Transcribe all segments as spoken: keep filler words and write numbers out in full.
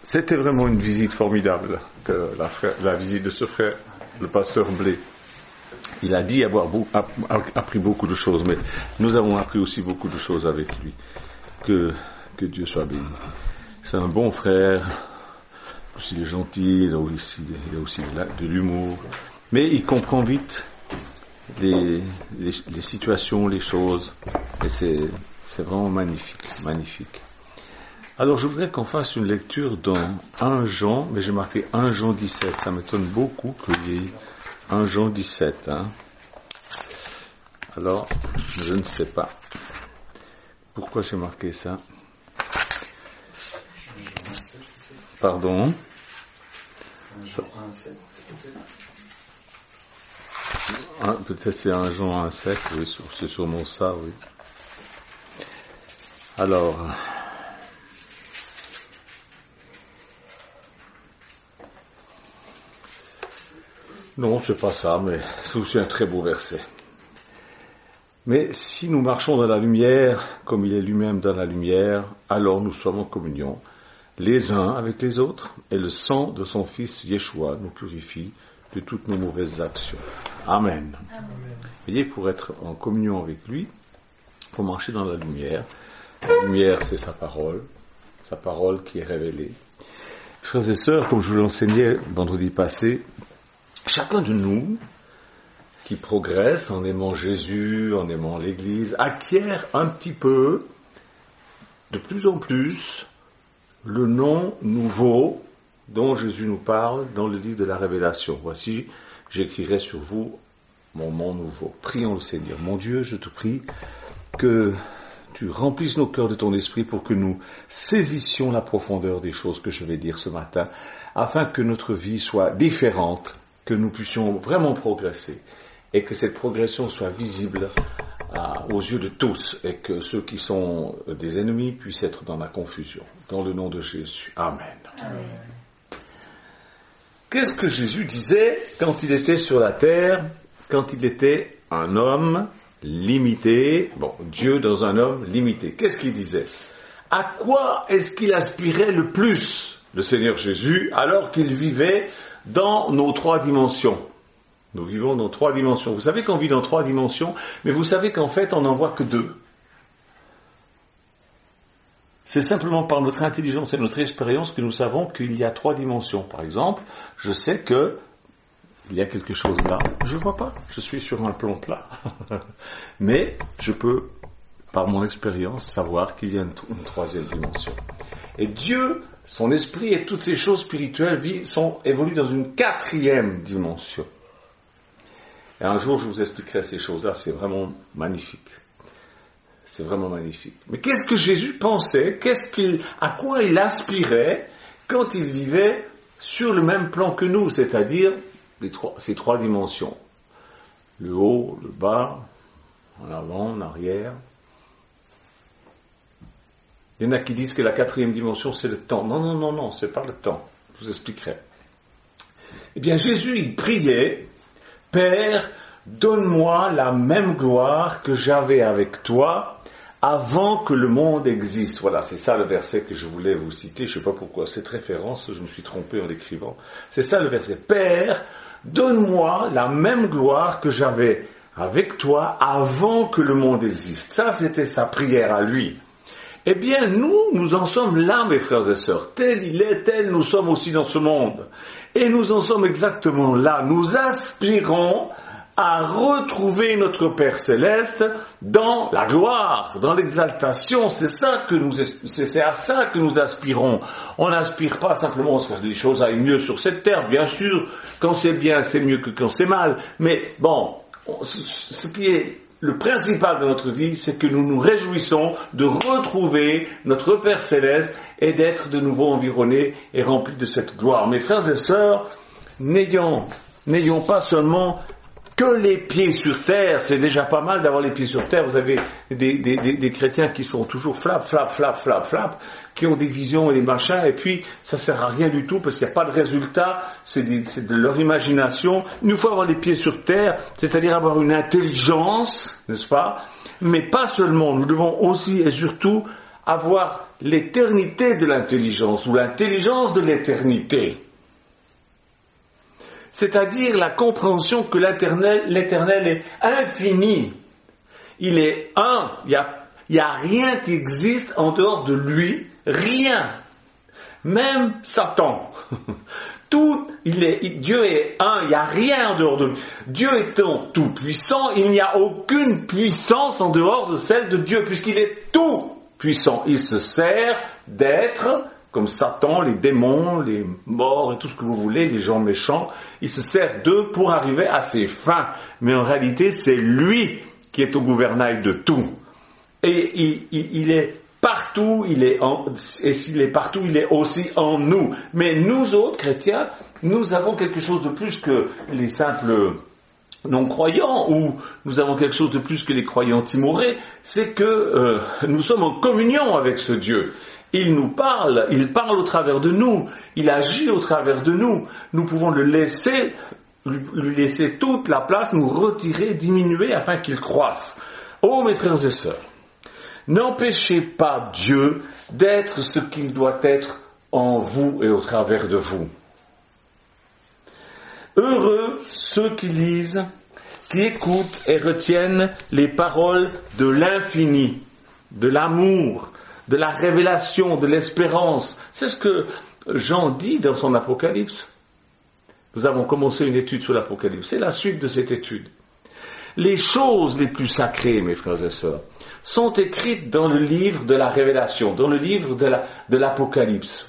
c'était vraiment une visite formidable, que la, frère, la visite de ce frère, le pasteur Blé. Il a dit avoir beau, appris beaucoup de choses, mais nous avons appris aussi beaucoup de choses avec lui. Que, que Dieu soit béni. C'est un bon frère, il est gentil, il a aussi, il a aussi de l'humour, mais il comprend vite les, les, les situations, les choses, et c'est, c'est vraiment magnifique, magnifique. Alors je voudrais qu'on fasse une lecture dans premier Jean, mais j'ai marqué premier Jean dix-sept, ça m'étonne beaucoup qu'il y ait premier Jean dix-sept. Hein. Alors, je ne sais pas pourquoi j'ai marqué ça. Pardon. Ça. Ah, peut-être c'est un Jean un sept, oui, c'est sûrement ça, oui. Alors, non, c'est pas ça, mais c'est aussi un très beau verset. Mais si nous marchons dans la lumière, comme il est lui-même dans la lumière, alors nous sommes en communion, les uns avec les autres, et le sang de son Fils Yeshua nous purifie de toutes nos mauvaises actions. Amen. Amen. Vous voyez, pour être en communion avec lui, il faut marcher dans la lumière. La lumière, c'est sa parole, sa parole qui est révélée. Frères et sœurs, comme je vous l'enseignais vendredi passé, chacun de nous qui progresse en aimant Jésus, en aimant l'Église, acquiert un petit peu, de plus en plus, le nom nouveau dont Jésus nous parle dans le livre de la Révélation. Voici, j'écrirai sur vous mon nom nouveau. Prions le Seigneur. Mon Dieu, je te prie que tu remplisses nos cœurs de ton esprit pour que nous saisissions la profondeur des choses que je vais dire ce matin, afin que notre vie soit différente, que nous puissions vraiment progresser, et que cette progression soit visible à, aux yeux de tous, et que ceux qui sont des ennemis puissent être dans la confusion. Dans le nom de Jésus. Amen. Amen. Qu'est-ce que Jésus disait quand il était sur la terre, quand il était un homme limité, bon, Dieu dans un homme limité? Qu'est-ce qu'il disait? À quoi est-ce qu'il aspirait le plus, le Seigneur Jésus, alors qu'il vivait dans nos trois dimensions? Nous vivons dans trois dimensions. Vous savez qu'on vit dans trois dimensions, mais vous savez qu'en fait, on n'en voit que deux. C'est simplement par notre intelligence et notre expérience que nous savons qu'il y a trois dimensions. Par exemple, je sais que il y a quelque chose là, je ne vois pas, je suis sur un plan plat. Mais je peux, par mon expérience, savoir qu'il y a une, une troisième dimension. Et Dieu, son esprit et toutes ces choses spirituelles vivent, sont, évoluent dans une quatrième dimension. Et un jour, je vous expliquerai ces choses-là, c'est vraiment magnifique. C'est vraiment magnifique. Mais qu'est-ce que Jésus pensait? Qu'est-ce qu'il, à quoi il aspirait quand il vivait sur le même plan que nous, c'est-à-dire les trois, ces trois dimensions? Le haut, le bas, en avant, en arrière. Il y en a qui disent que la quatrième dimension, c'est le temps. Non, non, non, non, c'est pas le temps. Je vous expliquerai. Eh bien, Jésus, il priait, Père, donne-moi la même gloire que j'avais avec toi avant que le monde existe. Voilà, c'est ça le verset que je voulais vous citer. Je ne sais pas pourquoi cette référence, je me suis trompé en l'écrivant. C'est ça le verset. Père, donne-moi la même gloire que j'avais avec toi avant que le monde existe. Ça, c'était sa prière à lui. Eh bien, nous, nous en sommes là, mes frères et sœurs. Tel il est, tel nous sommes aussi dans ce monde. Et nous en sommes exactement là. Nous aspirons à retrouver notre Père Céleste dans la gloire, dans l'exaltation. C'est ça que nous, c'est à ça que nous aspirons. On n'aspire pas simplement à faire des choses à aller mieux sur cette terre. Bien sûr, quand c'est bien, c'est mieux que quand c'est mal. Mais bon, ce qui est le principal de notre vie, c'est que nous nous réjouissons de retrouver notre Père Céleste et d'être de nouveau environnés et remplis de cette gloire. Mes frères et sœurs, n'ayons, n'ayons pas seulement que les pieds sur terre. C'est déjà pas mal d'avoir les pieds sur terre. Vous avez des, des, des, des chrétiens qui sont toujours flap, flap, flap, flap, flap, qui ont des visions et des machins, et puis ça sert à rien du tout parce qu'il n'y a pas de résultat, c'est, des, c'est de leur imagination. Il nous faut avoir les pieds sur terre, c'est-à-dire avoir une intelligence, n'est-ce pas? Mais pas seulement, nous devons aussi et surtout avoir l'éternité de l'intelligence ou l'intelligence de l'éternité. C'est-à-dire la compréhension que l'Éternel, l'Éternel est infini. Il est un. Il n'y a, il y a rien qui existe en dehors de lui. Rien. Même Satan. Tout, il est, Dieu est un. Il n'y a rien en dehors de lui. Dieu étant tout puissant, il n'y a aucune puissance en dehors de celle de Dieu, puisqu'il est tout puissant. Il se sert d'être comme Satan, les démons, les morts et tout ce que vous voulez, les gens méchants, il se sert d'eux pour arriver à ses fins. Mais en réalité, c'est lui qui est au gouvernail de tout. Et il, il, il est partout, il est en, et s'il est partout, il est aussi en nous. Mais nous autres chrétiens, nous avons quelque chose de plus que les simples non-croyants, ou nous avons quelque chose de plus que les croyants timorés, c'est que euh, nous sommes en communion avec ce Dieu. Il nous parle, il parle au travers de nous, il agit au travers de nous. Nous pouvons le laisser, lui laisser toute la place, nous retirer, diminuer afin qu'il croisse. Oh mes frères et sœurs, n'empêchez pas Dieu d'être ce qu'il doit être en vous et au travers de vous. Heureux ceux qui lisent, qui écoutent et retiennent les paroles de l'infini, de l'amour, de la révélation, de l'espérance. C'est ce que Jean dit dans son Apocalypse. Nous avons commencé une étude sur l'Apocalypse. C'est la suite de cette étude. Les choses les plus sacrées, mes frères et sœurs, sont écrites dans le livre de la Révélation, dans le livre de, la, de l'Apocalypse.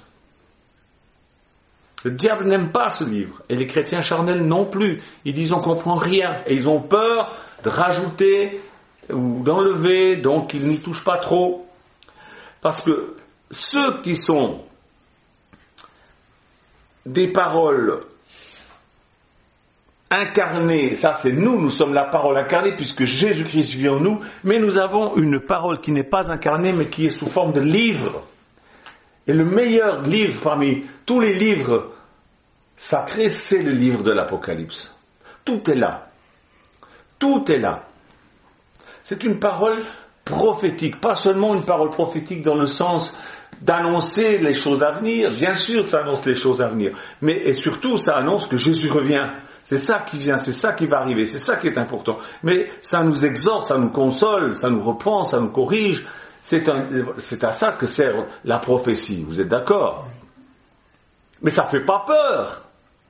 Le diable n'aime pas ce livre, et les chrétiens charnels non plus. Ils disent on ne comprend rien, et ils ont peur de rajouter ou d'enlever, donc ils n'y touchent pas trop. Parce que ceux qui sont des paroles incarnées, ça c'est nous, nous sommes la parole incarnée puisque Jésus-Christ vit en nous, mais nous avons une parole qui n'est pas incarnée mais qui est sous forme de livre. Et le meilleur livre parmi tous les livres sacrés, c'est le livre de l'Apocalypse. Tout est là. Tout est là. C'est une parole prophétique, pas seulement une parole prophétique dans le sens d'annoncer les choses à venir, bien sûr ça annonce les choses à venir, mais et surtout ça annonce que Jésus revient, c'est ça qui vient, c'est ça qui va arriver, c'est ça qui est important, mais ça nous exhorte, ça nous console, ça nous reprend, ça nous corrige, c'est, un, c'est à ça que sert la prophétie, vous êtes d'accord? Mais ça fait pas peur.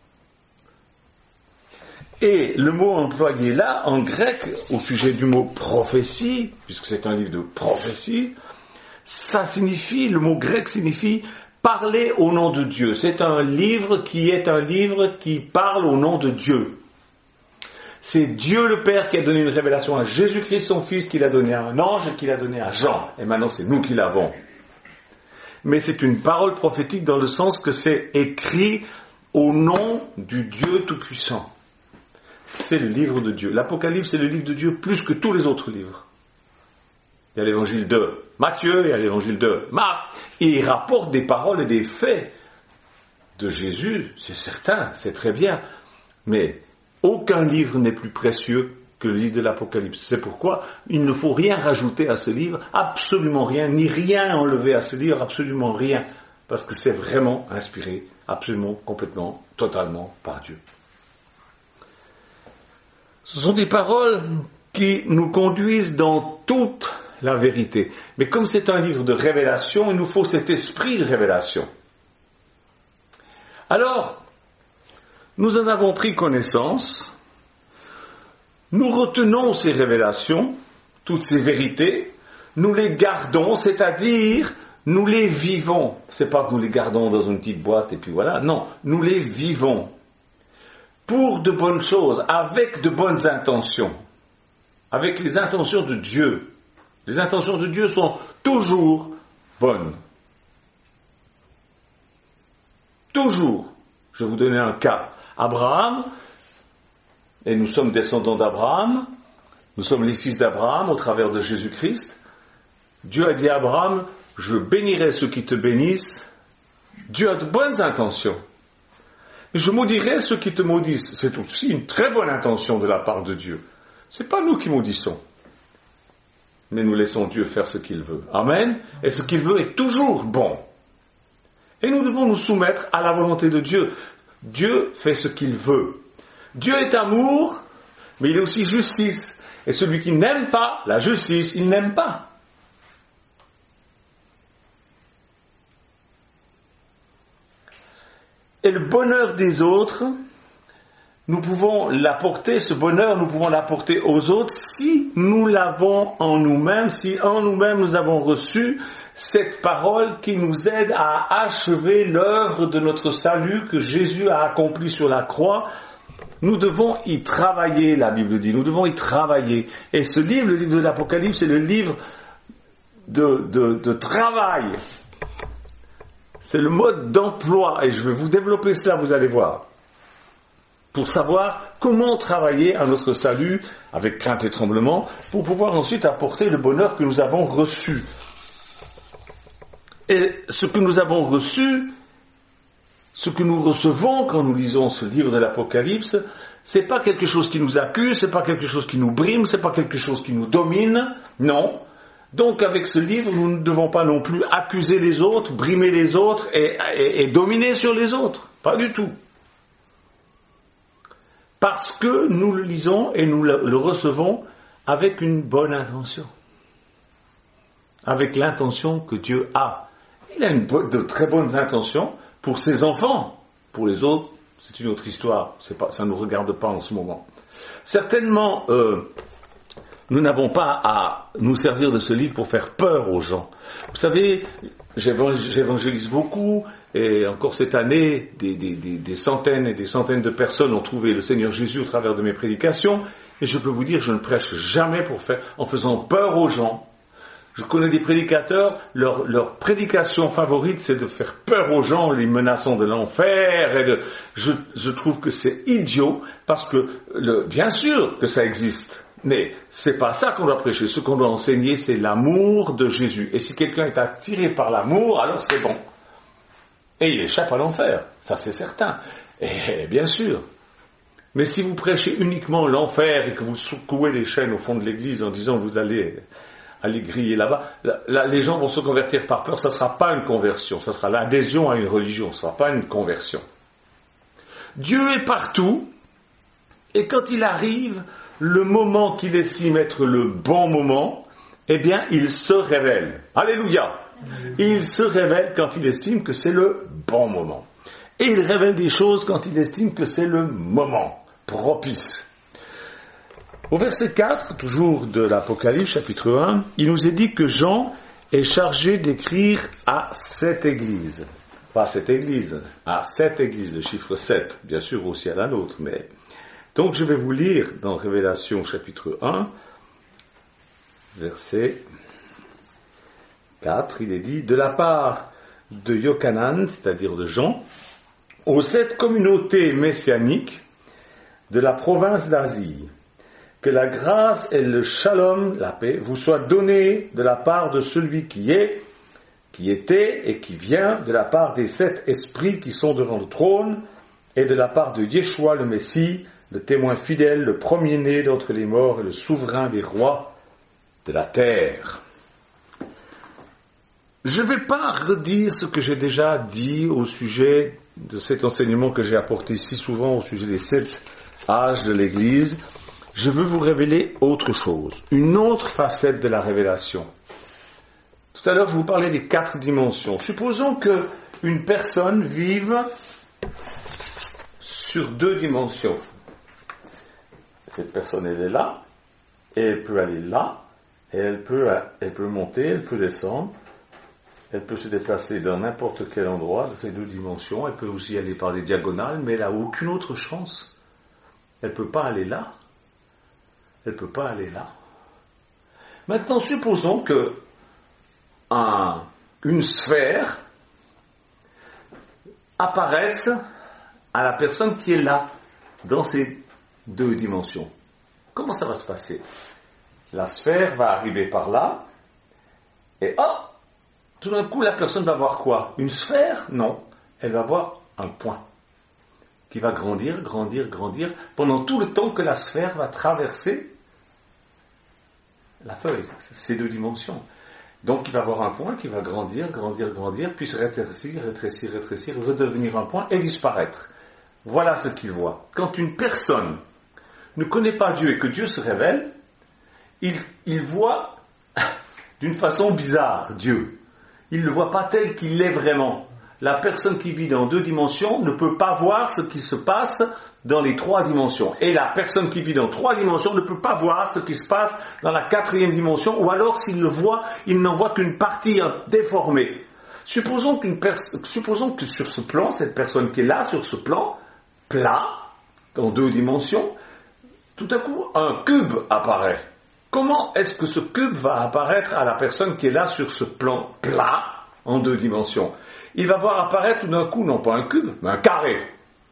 Et le mot employé là, en grec, au sujet du mot prophétie, puisque c'est un livre de prophétie, ça signifie, le mot grec signifie parler au nom de Dieu. C'est un livre qui est un livre qui parle au nom de Dieu. C'est Dieu le Père qui a donné une révélation à Jésus-Christ, son Fils, qu'il a donné à un ange et qu'il a donné à Jean. Et maintenant c'est nous qui l'avons. Mais c'est une parole prophétique dans le sens que c'est écrit au nom du Dieu Tout-Puissant. C'est le livre de Dieu. L'Apocalypse, c'est le livre de Dieu plus que tous les autres livres. Il y a l'évangile de Matthieu, il y a l'évangile de Marc, et il rapporte des paroles et des faits de Jésus, c'est certain, c'est très bien. Mais aucun livre n'est plus précieux que le livre de l'Apocalypse. C'est pourquoi il ne faut rien rajouter à ce livre, absolument rien, ni rien enlever à ce livre, absolument rien, parce que c'est vraiment inspiré, absolument, complètement, totalement par Dieu. Ce sont des paroles qui nous conduisent dans toute la vérité. Mais comme c'est un livre de révélation, il nous faut cet esprit de révélation. Alors, nous en avons pris connaissance, nous retenons ces révélations, toutes ces vérités, nous les gardons, c'est-à-dire nous les vivons. C'est pas que nous les gardons dans une petite boîte et puis voilà, non, nous les vivons. Pour de bonnes choses, avec de bonnes intentions, avec les intentions de Dieu. Les intentions de Dieu sont toujours bonnes. Toujours. Je vais vous donner un cas. Abraham, et nous sommes descendants d'Abraham, nous sommes les fils d'Abraham au travers de Jésus-Christ. Dieu a dit à Abraham, je bénirai ceux qui te bénissent. Dieu a de bonnes intentions. Je maudirai ceux qui te maudissent. C'est aussi une très bonne intention de la part de Dieu. Ce n'est pas nous qui maudissons. mais nous laissons Dieu faire ce qu'il veut. Amen. Et ce qu'il veut est toujours bon. Et nous devons nous soumettre à la volonté de Dieu. Dieu fait ce qu'il veut. Dieu est amour, mais il est aussi justice. Et celui qui n'aime pas la justice, il n'aime pas. Et le bonheur des autres, nous pouvons l'apporter, ce bonheur, nous pouvons l'apporter aux autres si nous l'avons en nous-mêmes, si en nous-mêmes nous avons reçu cette parole qui nous aide à achever l'œuvre de notre salut que Jésus a accompli sur la croix. Nous devons y travailler, la Bible dit, nous devons y travailler. Et ce livre, le livre de l'Apocalypse, c'est le livre de, de, de travail. C'est le mode d'emploi, et je vais vous développer cela, vous allez voir, pour savoir comment travailler à notre salut avec crainte et tremblement, pour pouvoir ensuite apporter le bonheur que nous avons reçu. Et ce que nous avons reçu, ce que nous recevons quand nous lisons ce livre de l'Apocalypse, c'est pas quelque chose qui nous accuse, c'est pas quelque chose qui nous brime, c'est pas quelque chose qui nous domine, non. Donc avec ce livre, nous ne devons pas non plus accuser les autres, brimer les autres et, et, et dominer sur les autres. Pas du tout. Parce que nous le lisons et nous le, le recevons avec une bonne intention. Avec l'intention que Dieu a. Il a une, de très bonnes intentions pour ses enfants. Pour les autres, c'est une autre histoire. C'est pas, ça ne nous regarde pas en ce moment. Certainement, euh, nous n'avons pas à nous servir de ce livre pour faire peur aux gens. Vous savez, j'évangélise beaucoup, et encore cette année, des, des, des, des centaines et des centaines de personnes ont trouvé le Seigneur Jésus au travers de mes prédications, et je peux vous dire, je ne prêche jamais pour faire, en faisant peur aux gens. Je connais des prédicateurs, leur, leur prédication favorite, c'est de faire peur aux gens, les menaçant de l'enfer. Et de, je, je trouve que c'est idiot, parce que, le, bien sûr que ça existe, mais c'est pas ça qu'on doit prêcher. Ce qu'on doit enseigner, c'est l'amour de Jésus. Et si quelqu'un est attiré par l'amour, alors c'est bon. Et il échappe à l'enfer, ça c'est certain. Et bien sûr. Mais si vous prêchez uniquement l'enfer et que vous secouez les chaînes au fond de l'église en disant vous allez... aller griller là-bas, là, là, les gens vont se convertir par peur, ça ne sera pas une conversion, ça sera l'adhésion à une religion, ce ne sera pas une conversion. Dieu est partout, et quand il arrive le moment qu'il estime être le bon moment, eh bien, il se révèle. Alléluia! Il se révèle quand il estime que c'est le bon moment. Et il révèle des choses quand il estime que c'est le moment propice. Au verset quatre, toujours de l'Apocalypse, chapitre un, il nous est dit que Jean est chargé d'écrire à cette église. Pas cette église, à cette église, le chiffre sept, bien sûr aussi à la nôtre. Mais... Donc je vais vous lire dans Révélation, chapitre un, verset quatre, il est dit, de la part de Yochanan, c'est-à-dire de Jean, aux sept communautés messianiques de la province d'Asie, que la grâce et le shalom, la paix, vous soient donnés de la part de celui qui est, qui était et qui vient, de la part des sept esprits qui sont devant le trône, et de la part de Yeshua le Messie, le témoin fidèle, le premier-né d'entre les morts et le souverain des rois de la terre. Je ne vais pas redire ce que j'ai déjà dit au sujet de cet enseignement que j'ai apporté si souvent au sujet des sept âges de l'Église. Je veux vous révéler autre chose, une autre facette de la révélation. Tout à l'heure, je vous parlais des quatre dimensions. Supposons qu'une personne vive sur deux dimensions. Cette personne, elle est là, et elle peut aller là, et elle peut, elle peut monter, elle peut descendre, elle peut se déplacer dans n'importe quel endroit de ces deux dimensions, elle peut aussi aller par des diagonales, mais elle n'a aucune autre chance. Elle ne peut pas aller là. Elle ne peut pas aller là. Maintenant, supposons que un, une sphère apparaisse à la personne qui est là, dans ces deux dimensions. Comment ça va se passer? La sphère va arriver par là, et oh, tout d'un coup, la personne va voir quoi? Une sphère? Non. Elle va voir un point qui va grandir, grandir, grandir, pendant tout le temps que la sphère va traverser la feuille, ces deux dimensions. Donc il va avoir un point qui va grandir, grandir, grandir, puis se rétrécir, rétrécir, rétrécir, redevenir un point et disparaître. Voilà ce qu'il voit. Quand une personne ne connaît pas Dieu et que Dieu se révèle, il, il voit d'une façon bizarre Dieu. Il ne le voit pas tel qu'il est vraiment. La personne qui vit dans deux dimensions ne peut pas voir ce qui se passe dans les trois dimensions. Et la personne qui vit dans trois dimensions ne peut pas voir ce qui se passe dans la quatrième dimension, ou alors s'il le voit, il n'en voit qu'une partie déformée. Supposons, qu'une pers- supposons que sur ce plan, cette personne qui est là, sur ce plan, plat, dans deux dimensions, tout à coup, un cube apparaît. Comment est-ce que ce cube va apparaître à la personne qui est là sur ce plan plat, en deux dimensions? Il va voir apparaître tout d'un coup, non pas un cube, mais un carré.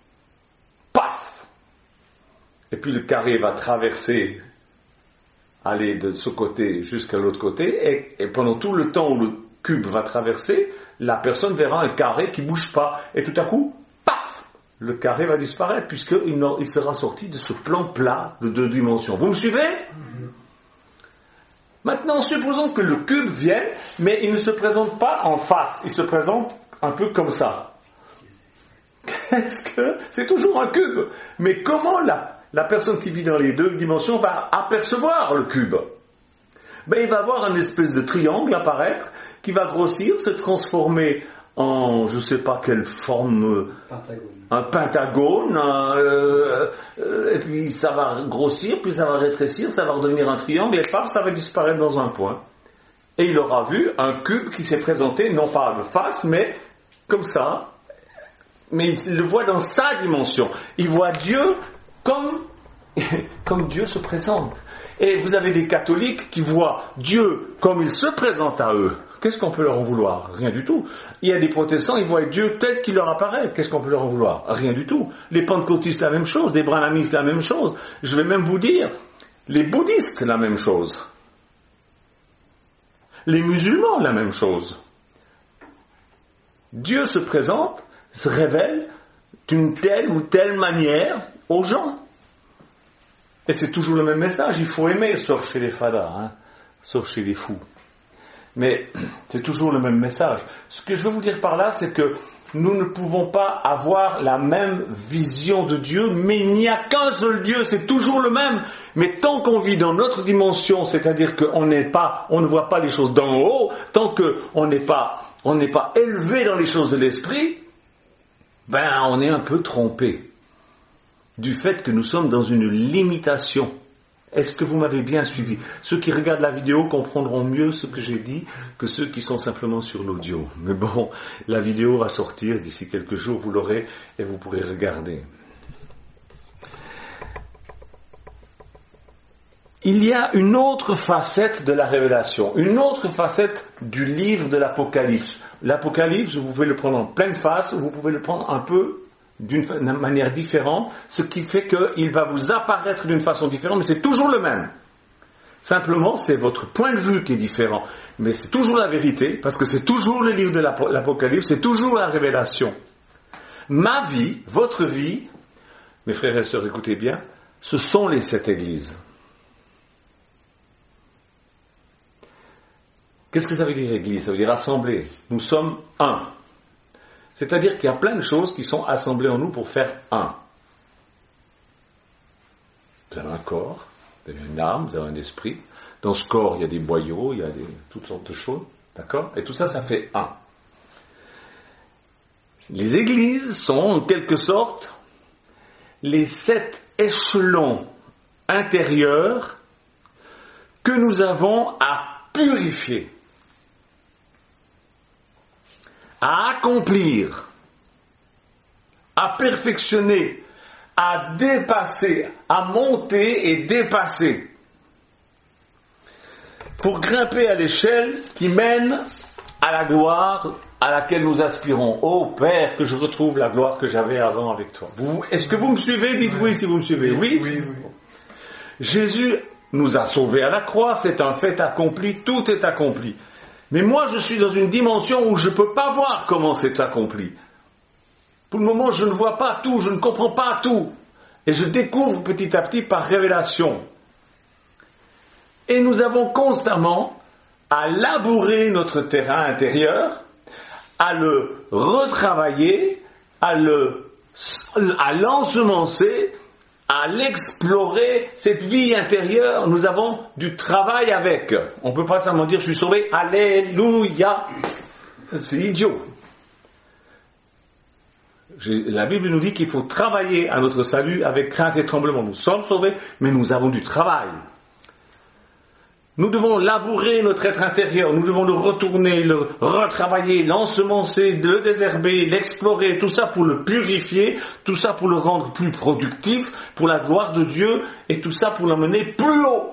Paf! Et puis le carré va traverser, aller de ce côté jusqu'à l'autre côté, et, et pendant tout le temps où le cube va traverser, la personne verra un carré qui ne bouge pas. Et tout à coup, paf! Le carré va disparaître, puisqu'il il sera sorti de ce plan plat de deux dimensions. Vous me suivez? Mm-hmm. Maintenant, supposons que le cube vienne, mais il ne se présente pas en face, il se présente un peu comme ça. Qu'est-ce que... C'est toujours un cube. Mais comment la, la personne qui vit dans les deux dimensions va apercevoir le cube? Ben, il va voir une espèce de triangle apparaître, qui va grossir, se transformer en, je ne sais pas quelle forme, pentagone. un pentagone, un, euh, euh, et puis ça va grossir, puis ça va rétrécir, ça va redevenir un triangle, et paf, ça va disparaître dans un point. Et il aura vu un cube qui s'est présenté, non pas de face, mais comme ça, mais il le voit dans sa dimension. Il voit Dieu comme, comme Dieu se présente. Et vous avez des catholiques qui voient Dieu comme il se présente à eux. Qu'est-ce qu'on peut leur en vouloir? Rien du tout. Il y a des protestants, ils voient Dieu tel qu'il leur apparaît. Qu'est-ce qu'on peut leur en vouloir? Rien du tout. Les pentecôtistes, la même chose. Les brahmanistes, la même chose. Je vais même vous dire, les bouddhistes, la même chose. Les musulmans, la même chose. Dieu se présente, se révèle d'une telle ou telle manière aux gens. Et c'est toujours le même message. Il faut aimer, sauf chez les fadas, hein, sauf chez les fous. Mais c'est toujours le même message. Ce que je veux vous dire par là, c'est que nous ne pouvons pas avoir la même vision de Dieu, mais il n'y a qu'un seul Dieu, c'est toujours le même. Mais tant qu'on vit dans notre dimension, c'est-à-dire qu'on n'est pas, on ne voit pas les choses d'en haut, tant qu'on n'est pas, on n'est pas élevé dans les choses de l'esprit, ben on est un peu trompé du fait que nous sommes dans une limitation. Est-ce que vous m'avez bien suivi? Ceux qui regardent la vidéo comprendront mieux ce que j'ai dit que ceux qui sont simplement sur l'audio. Mais bon, la vidéo va sortir d'ici quelques jours, vous l'aurez et vous pourrez regarder. Il y a une autre facette de la révélation, une autre facette du livre de l'Apocalypse. L'Apocalypse, vous pouvez le prendre en pleine face, ou vous pouvez le prendre un peu d'une manière différente, ce qui fait qu'il va vous apparaître d'une façon différente, mais c'est toujours le même. Simplement, c'est votre point de vue qui est différent, mais c'est toujours la vérité, parce que c'est toujours le livre de l'Apocalypse, c'est toujours la révélation. Ma vie, votre vie, mes frères et sœurs, écoutez bien, ce sont les sept églises. Qu'est-ce que ça veut dire église? Ça veut dire assemblée. Nous sommes un. C'est-à-dire qu'il y a plein de choses qui sont assemblées en nous pour faire un. Vous avez un corps, vous avez une âme, vous avez un esprit. Dans ce corps, il y a des boyaux, il y a des, toutes sortes de choses. D'accord? Et tout ça, ça fait un. Les églises sont en quelque sorte les sept échelons intérieurs que nous avons à purifier, à accomplir, à perfectionner, à dépasser, à monter et dépasser, pour grimper à l'échelle qui mène à la gloire à laquelle nous aspirons. Ô Père, que je retrouve la gloire que j'avais avant avec toi. Vous, est-ce que vous me suivez? Dites oui si vous me suivez. Oui, oui, oui. Jésus nous a sauvés à la croix, c'est un fait accompli, tout est accompli. Mais moi, je suis dans une dimension où je ne peux pas voir comment c'est accompli. Pour le moment, je ne vois pas tout, je ne comprends pas tout. Et je découvre petit à petit par révélation. Et nous avons constamment à labourer notre terrain intérieur, à le retravailler, à le, à l'ensemencer, à l'explorer, cette vie intérieure. Nous avons du travail avec. On ne peut pas seulement dire, je suis sauvé, alléluia. C'est idiot. La Bible nous dit qu'il faut travailler à notre salut avec crainte et tremblement. Nous sommes sauvés, mais nous avons du travail. Nous devons labourer notre être intérieur, nous devons le retourner, le retravailler, l'ensemencer, le désherber, l'explorer, tout ça pour le purifier, tout ça pour le rendre plus productif, pour la gloire de Dieu, et tout ça pour l'emmener plus haut.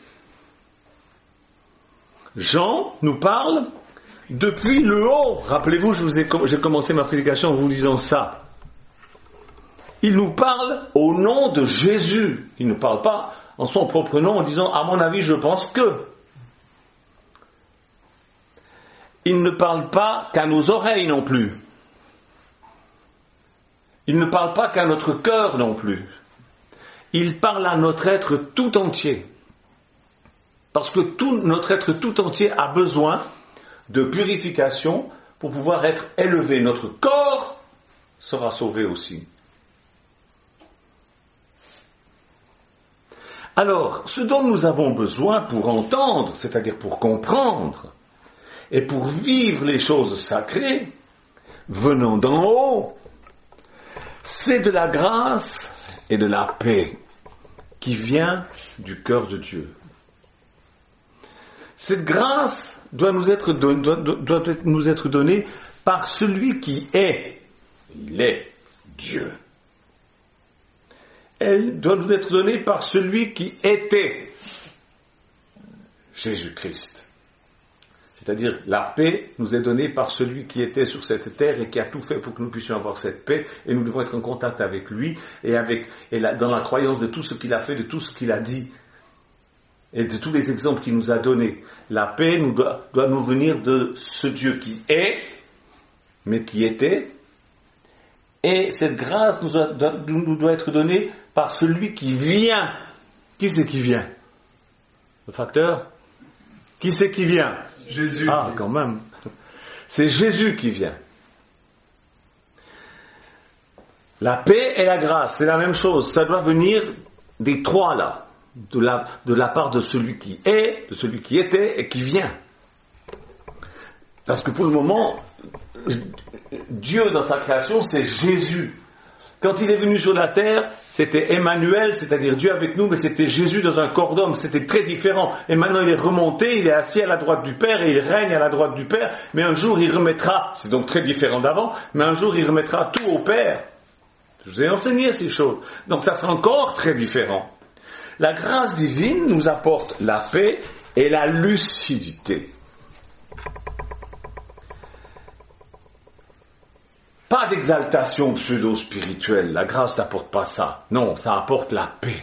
Jean nous parle depuis le haut. Rappelez-vous, je vous ai, j'ai commencé ma prédication en vous disant ça. Il nous parle au nom de Jésus. Il ne nous parle pas en son propre nom en disant, à mon avis, je pense que. Il ne parle pas qu'à nos oreilles non plus. Il ne parle pas qu'à notre cœur non plus. Il parle à notre être tout entier. Parce que tout, notre être tout entier a besoin de purification pour pouvoir être élevé. Notre corps sera sauvé aussi. Alors, ce dont nous avons besoin pour entendre, c'est-à-dire pour comprendre, et pour vivre les choses sacrées, venant d'en haut, c'est de la grâce et de la paix qui vient du cœur de Dieu. Cette grâce doit nous être, don- doit, doit nous être donnée par celui qui est. Il est Dieu. Elle doit nous être donnée par celui qui était Jésus-Christ. C'est-à-dire, la paix nous est donnée par celui qui était sur cette terre et qui a tout fait pour que nous puissions avoir cette paix, et nous devons être en contact avec lui et, avec, et la, dans la croyance de tout ce qu'il a fait, de tout ce qu'il a dit et de tous les exemples qu'il nous a donnés. La paix nous doit, doit nous venir de ce Dieu qui est, mais qui était. Et cette grâce nous doit, doit, nous doit être donnée par celui qui vient. Qui c'est qui vient? Le facteur? Qui c'est qui vient? Jésus. Ah, quand même. C'est Jésus qui vient. La paix et la grâce, c'est la même chose. Ça doit venir des trois là. De la, de la part de celui qui est, de celui qui était et qui vient. Parce que pour le moment, Dieu dans sa création, c'est Jésus. Quand il est venu sur la terre, c'était Emmanuel, c'est-à-dire Dieu avec nous, mais c'était Jésus dans un corps d'homme, c'était très différent. Et maintenant il est remonté, il est assis à la droite du Père et il règne à la droite du Père, mais un jour il remettra, c'est donc très différent d'avant, mais un jour il remettra tout au Père. Je vous ai enseigné ces choses. Donc ça sera encore très différent. La grâce divine nous apporte la paix et la lucidité. Pas d'exaltation pseudo-spirituelle. La grâce n'apporte pas ça. Non, ça apporte la paix.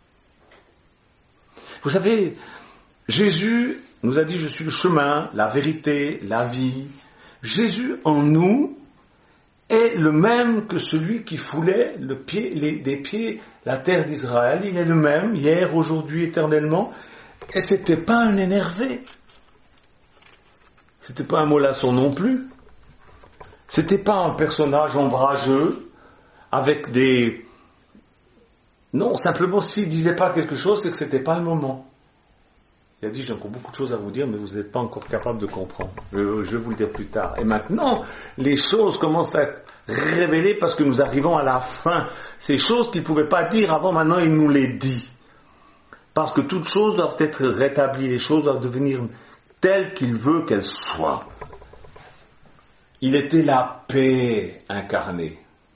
Vous savez, Jésus nous a dit, je suis le chemin, la vérité, la vie. Jésus en nous est le même que celui qui foulait le pied, les, des pieds la terre d'Israël. Il est le même, hier, aujourd'hui, éternellement. Et c'était pas un énervé. C'était pas un mollasson non plus. C'était pas un personnage ombrageux, avec des... Non, simplement, s'il disait pas quelque chose, c'est que c'était pas le moment. Il a dit, j'ai encore beaucoup de choses à vous dire, mais vous n'êtes pas encore capable de comprendre. Je, je vais vous le dire plus tard. Et maintenant, les choses commencent à être révélées parce que nous arrivons à la fin. Ces choses qu'il ne pouvait pas dire avant, maintenant il nous les dit. Parce que toutes choses doivent être rétablies, les choses doivent devenir telles qu'il veut qu'elles soient. Il était la paix incarnée.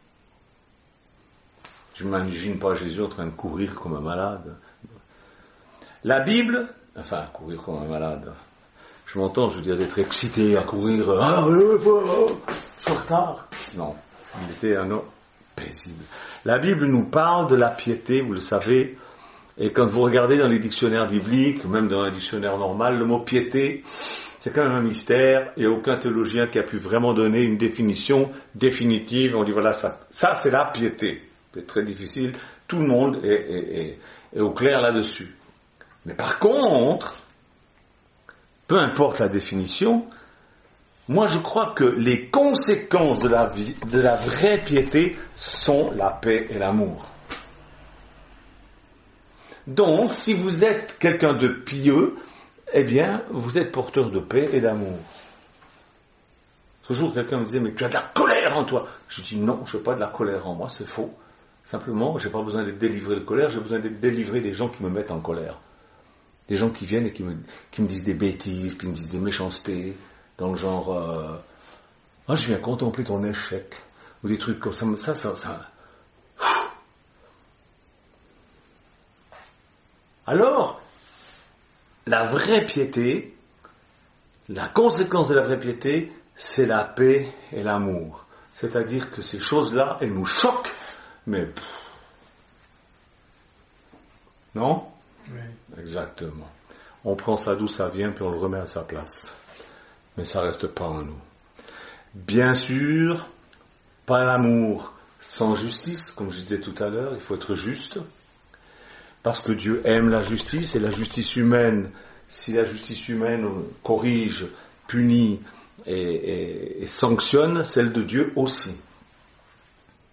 Je ne m'imagine pas Jésus en train de courir comme un malade. La Bible... Enfin, courir comme un malade. Je m'entends, je veux dire, d'être excité à courir. Ah, euh, euh, je suis en retard. Non, il était un homme paisible. La Bible nous parle de la piété, vous le savez. Et quand vous regardez dans les dictionnaires bibliques, même dans un dictionnaire normal, le mot piété, c'est quand même un mystère. Il n'y a aucun théologien qui a pu vraiment donner une définition définitive. On dit voilà, ça, ça c'est la piété. C'est très difficile. Tout le monde est, est, est, est au clair là-dessus. Mais par contre, peu importe la définition, moi je crois que les conséquences de la vie, de la vraie piété sont la paix et l'amour. Donc, si vous êtes quelqu'un de pieux, eh bien, vous êtes porteur de paix et d'amour. Toujours quelqu'un me disait, mais tu as de la colère en toi. Je dis non, je n'ai pas de la colère en moi, c'est faux. Simplement, je n'ai pas besoin d'être délivré de colère, j'ai besoin d'être délivré des gens qui me mettent en colère. Des gens qui viennent et qui me, qui me disent des bêtises, qui me disent des méchancetés, dans le genre, euh, ah, je viens contempler ton échec, ou des trucs comme ça, ça, ça, ça. Alors, la vraie piété, la conséquence de la vraie piété, c'est la paix et l'amour. C'est-à-dire que ces choses-là, elles nous choquent, mais... Pff, non ? Oui. Exactement. On prend ça d'où ça vient, puis on le remet à sa place. Mais ça ne reste pas en nous. Bien sûr, pas l'amour sans justice, comme je disais tout à l'heure, il faut être juste. Parce que Dieu aime la justice, et la justice humaine, si la justice humaine corrige, punit et, et, et sanctionne, celle de Dieu aussi. D'accord ?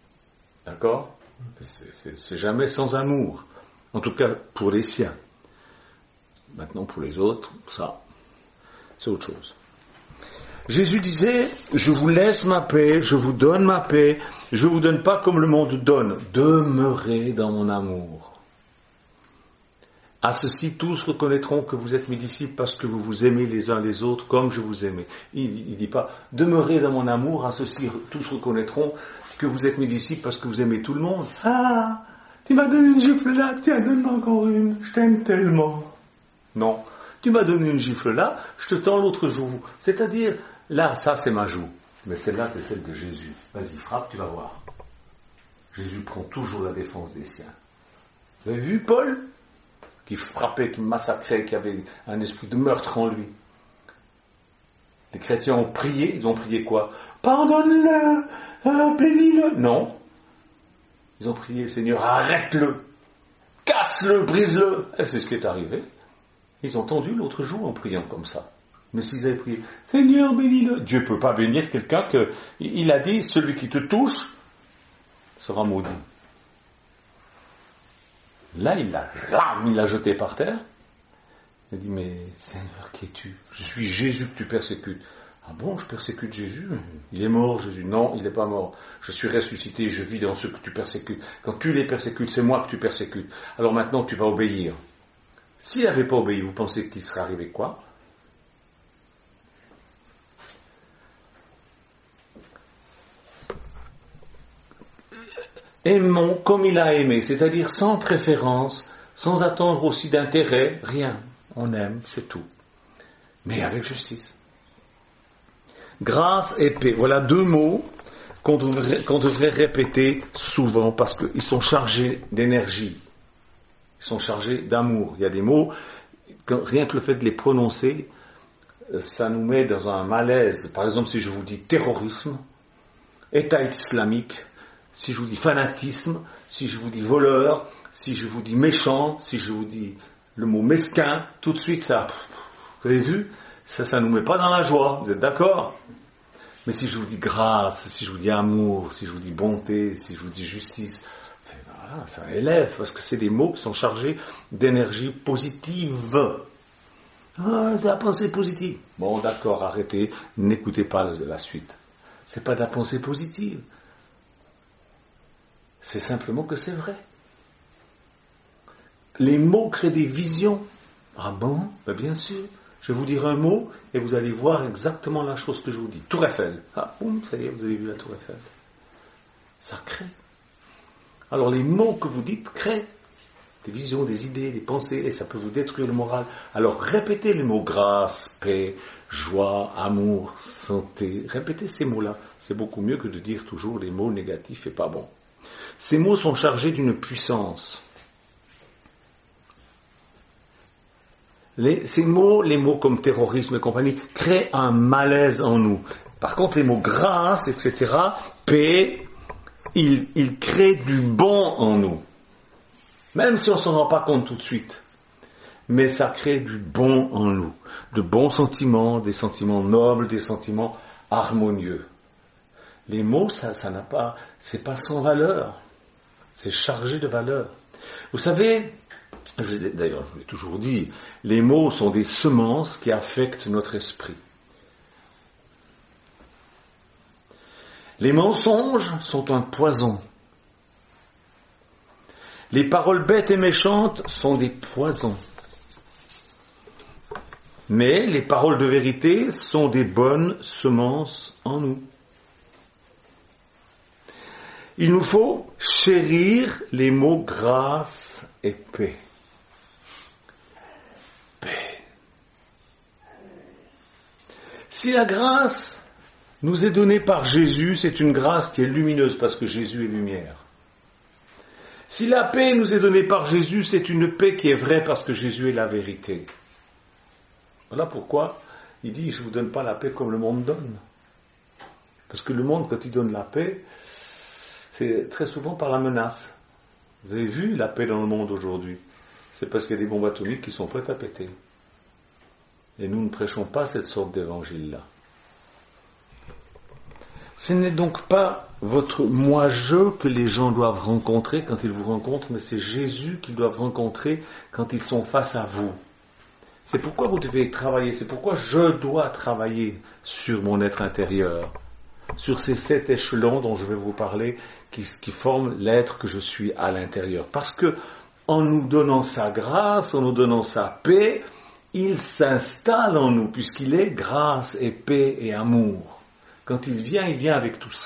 c'est, c'est, c'est jamais sans amour. En tout cas, pour les siens. Maintenant, pour les autres, ça, c'est autre chose. Jésus disait, je vous laisse ma paix, je vous donne ma paix, je vous donne pas comme le monde donne. Demeurez dans mon amour. À ceci, tous reconnaîtront que vous êtes mes disciples parce que vous vous aimez les uns les autres comme je vous aimais. Il ne dit pas, demeurez dans mon amour, à ceci, tous reconnaîtront que vous êtes mes disciples parce que vous aimez tout le monde. Ah, tu m'as donné une gifle là, tiens, donne-moi encore une, je t'aime tellement. Non, tu m'as donné une gifle là, je te tends l'autre joue. C'est-à-dire, là, ça c'est ma joue, mais celle-là c'est celle de Jésus. Vas-y, frappe, tu vas voir. Jésus prend toujours la défense des siens. Vous avez vu Paul ? Qui frappait, qui massacrait, qui avait un esprit de meurtre en lui. Les chrétiens ont prié, ils ont prié quoi ? Pardonne-le, euh, bénis-le. Non. Ils ont prié, Seigneur, arrête-le, casse-le, brise-le. Et c'est ce qui est arrivé. Ils ont tendu l'autre jour en priant comme ça. Mais s'ils avaient prié, Seigneur, bénis-le. Dieu ne peut pas bénir quelqu'un que, il a dit, celui qui te touche sera maudit. Là, il l'a, il l'a jeté par terre. Il a dit, mais Seigneur, qui es-tu ? Je suis Jésus que tu persécutes. Ah bon, je persécute Jésus ? Il est mort, Jésus. Non, il n'est pas mort. Je suis ressuscité, je vis dans ceux que tu persécutes. Quand tu les persécutes, c'est moi que tu persécutes. Alors maintenant, tu vas obéir. S'il n'avait pas obéi, vous pensez qu'il serait arrivé quoi ? Aimons comme il a aimé, c'est-à-dire sans préférence, sans attendre aussi d'intérêt, rien. On aime, c'est tout. Mais avec justice. Grâce et paix, voilà deux mots qu'on devrait, qu'on devrait répéter souvent parce qu'ils sont chargés d'énergie. Ils sont chargés d'amour. Il y a des mots, quand, rien que le fait de les prononcer, ça nous met dans un malaise. Par exemple, si je vous dis terrorisme, État islamique, si je vous dis fanatisme, si je vous dis voleur, si je vous dis méchant, si je vous dis le mot mesquin, tout de suite ça, vous avez vu, ça, ça nous met pas dans la joie, vous êtes d'accord ? Mais si je vous dis grâce, si je vous dis amour, si je vous dis bonté, si je vous dis justice, voilà, ça élève, parce que c'est des mots qui sont chargés d'énergie positive. Ah, c'est la pensée positive. Bon, d'accord, arrêtez, n'écoutez pas la suite. C'est pas de la pensée positive. C'est simplement que c'est vrai. Les mots créent des visions. Ah bon ? Ben bien sûr. Je vais vous dire un mot et vous allez voir exactement la chose que je vous dis. Tour Eiffel. Ah, boum, ça y est, vous avez vu la Tour Eiffel. Ça crée. Alors les mots que vous dites créent des visions, des idées, des pensées, et ça peut vous détruire le moral. Alors répétez les mots grâce, paix, joie, amour, santé. Répétez ces mots-là. C'est beaucoup mieux que de dire toujours les mots négatifs et pas bons. Ces mots sont chargés d'une puissance. Les, ces mots, les mots comme terrorisme et compagnie, créent un malaise en nous. Par contre, les mots grâce, et cetera, paix, ils, ils créent du bon en nous. Même si on ne s'en rend pas compte tout de suite. mais ça crée du bon en nous, de bons sentiments, des sentiments nobles, des sentiments harmonieux. Les mots, ça, ça n'a pas, c'est pas sans valeur, c'est chargé de valeur. Vous savez, je, d'ailleurs, je l'ai toujours dit, les mots sont des semences qui affectent notre esprit. Les mensonges sont un poison. Les paroles bêtes et méchantes sont des poisons. Mais les paroles de vérité sont des bonnes semences en nous. Il nous faut chérir les mots grâce et paix. Paix. Si la grâce nous est donnée par Jésus, c'est une grâce qui est lumineuse parce que Jésus est lumière. Si la paix nous est donnée par Jésus, c'est une paix qui est vraie parce que Jésus est la vérité. Voilà pourquoi il dit, je ne vous donne pas la paix comme le monde donne. Parce que le monde, quand il donne la paix, c'est très souvent par la menace. Vous avez vu la paix dans le monde aujourd'hui? C'est parce qu'il y a des bombes atomiques qui sont prêtes à péter. Et nous ne prêchons pas cette sorte d'évangile-là. Ce n'est donc pas votre moi-je que les gens doivent rencontrer quand ils vous rencontrent, mais c'est Jésus qu'ils doivent rencontrer quand ils sont face à vous. C'est pourquoi vous devez travailler, c'est pourquoi je dois travailler sur mon être intérieur, sur ces sept échelons dont je vais vous parler, qui, qui forment l'être que je suis à l'intérieur. Parce que, en nous donnant sa grâce, en nous donnant sa paix, il s'installe en nous, puisqu'il est grâce et paix et amour. Quand il vient, il vient avec tout ça.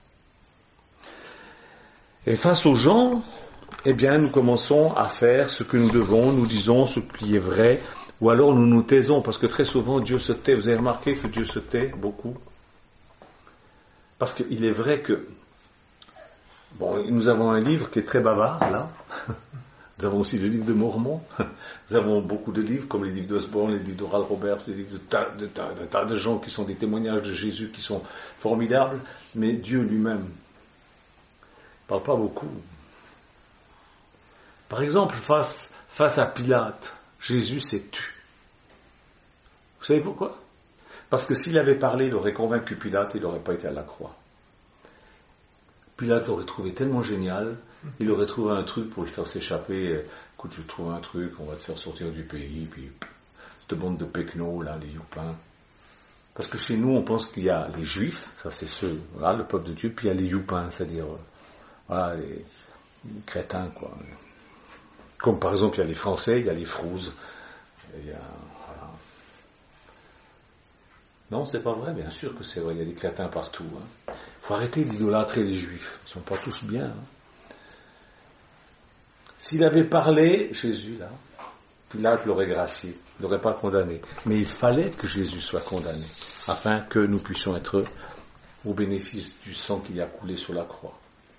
Et face aux gens, eh bien, nous commençons à faire ce que nous devons, nous disons ce qui est vrai, ou alors nous nous taisons, parce que très souvent Dieu se tait. Vous avez remarqué que Dieu se tait beaucoup? Parce qu'il est vrai que, bon, nous avons un livre qui est très bavard, là. Nous avons aussi le livre de Mormon. Nous avons beaucoup de livres, comme les livres d'Osborne, les livres d'Oral Roberts, les livres de tas de, tas, de tas de gens qui sont des témoignages de Jésus qui sont formidables, mais Dieu lui-même ne parle pas beaucoup. Par exemple, face, face à Pilate, Jésus s'est tu. Vous savez pourquoi? Parce que s'il avait parlé, il aurait convaincu Pilate, il n'aurait pas été à la croix. Pilate l'aurait trouvé tellement génial, il aurait trouvé un truc pour le faire s'échapper. Écoute, je trouve un truc, on va te faire sortir du pays, puis cette bande de péquenots, là, les youpins. Parce que chez nous, on pense qu'il y a les juifs, ça c'est ceux, voilà, le peuple de Dieu, puis il y a les youpins, c'est-à-dire, voilà, les, les crétins, quoi. Comme par exemple, il y a les Français, il y a les frouzes, il y a, voilà. Non, c'est pas vrai, bien sûr que c'est vrai, il y a des crétins partout. Il hein. faut arrêter d'idolâtrer les juifs, ils ne sont pas tous bien. Hein. S'il avait parlé, Jésus, là, Pilate l'aurait gracié, il n'aurait pas condamné. Mais il fallait que Jésus soit condamné, afin que nous puissions être au bénéfice du sang qui a coulé sur la croix.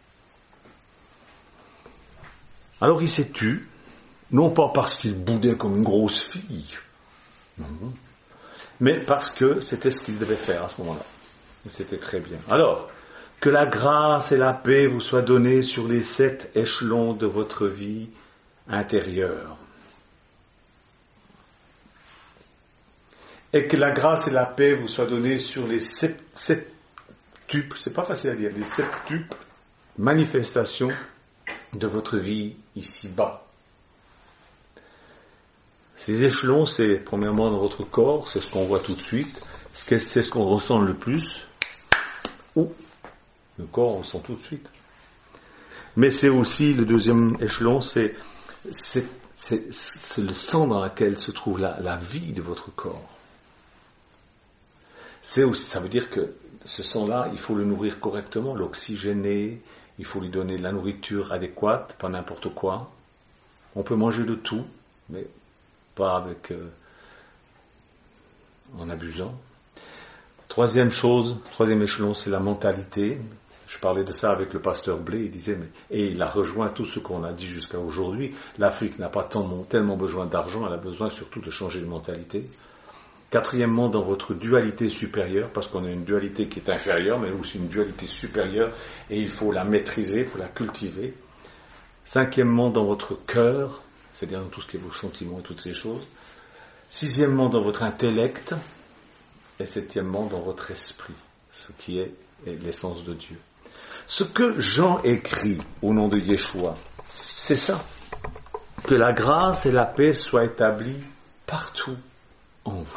Alors il s'est tu, non pas parce qu'il boudait comme une grosse fille, non, mais parce que c'était ce qu'il devait faire à ce moment-là. Et c'était très bien. Alors, que la grâce et la paix vous soient données sur les sept échelons de votre vie intérieure. Et que la grâce et la paix vous soient données sur les sept, septuples, c'est pas facile à dire, les septuples manifestations de votre vie ici-bas. Ces échelons, c'est premièrement dans votre corps, c'est ce qu'on voit tout de suite, c'est ce qu'on ressent le plus, ou le corps, on le sent tout de suite. Mais c'est aussi, le deuxième échelon, c'est, c'est, c'est, c'est le sang dans lequel se trouve la, la vie de votre corps. C'est aussi, ça veut dire que ce sang-là, il faut le nourrir correctement, l'oxygéner, il faut lui donner de la nourriture adéquate, pas n'importe quoi. On peut manger de tout, mais pas avec, euh, en abusant. Troisième chose, troisième échelon, c'est la mentalité. Je parlais de ça avec le pasteur Blé, il disait, mais, et il a rejoint tout ce qu'on a dit jusqu'à aujourd'hui. L'Afrique n'a pas tellement, tellement besoin d'argent, elle a besoin surtout de changer de mentalité. Quatrièmement, dans votre dualité supérieure, parce qu'on a une dualité qui est inférieure, mais aussi une dualité supérieure, et il faut la maîtriser, il faut la cultiver. Cinquièmement, dans votre cœur, c'est-à-dire dans tout ce qui est vos sentiments et toutes ces choses. Sixièmement, dans votre intellect. Et septièmement, dans votre esprit, ce qui est l'essence de Dieu. Ce que Jean écrit au nom de Yeshua, c'est ça. Que la grâce et la paix soient établies partout en vous.